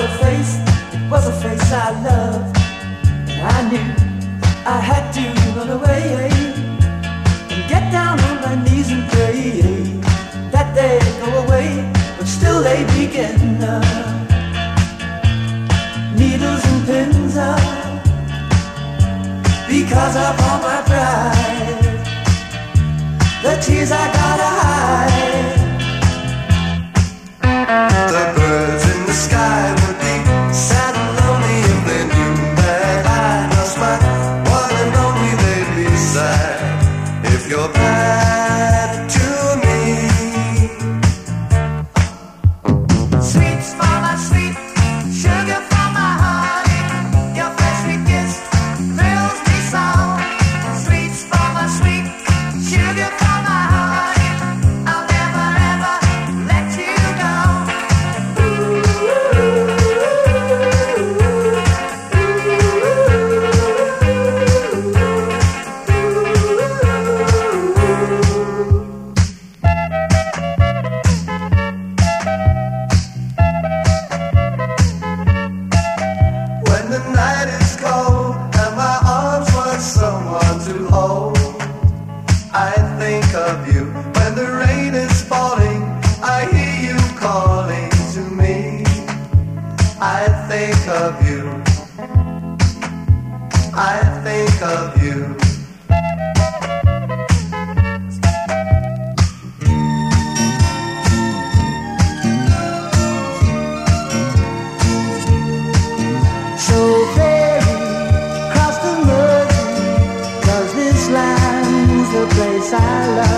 it was a face I loved. I knew I had to run away and get down on my knees and pray that they'd go away, but still they begin. Needles and pins because of all my pride, the tears I gotta hide. The birds in the sky would be sad and lonely if they knew that I lost my one and only. They'd be sad if you're bad to me. Sweets for my sweet, sugar for my honey, your fresh sweet kiss thrills me so. Sweets for my sweet, sugar for my honey, I'll never ever let you go. When the night is cold and my arms want someone to hold, I think of you. When the rain is falling, I hear you calling to me. I think of you. I think of you. So ferry, cross the Mersey, 'cause this land's the place I love.